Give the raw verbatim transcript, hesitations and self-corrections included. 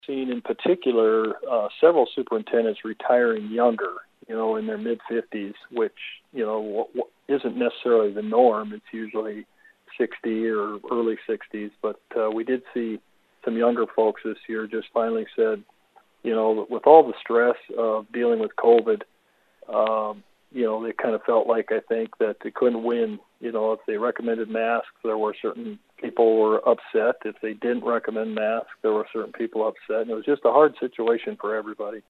Seen in particular uh, several superintendents retiring younger, you know, in their mid-fifties, which, you know, w- w- isn't necessarily the norm. It's usually sixty or early sixties. But uh, we did see some younger folks this year just finally said, you know, with all the stress of dealing with COVID, um, you know, they kind of felt like, I think, that they couldn't win. You know, if they recommended masks, there were certain people were upset. If they didn't recommend masks, there were certain people upset. And it was just a hard situation for everybody.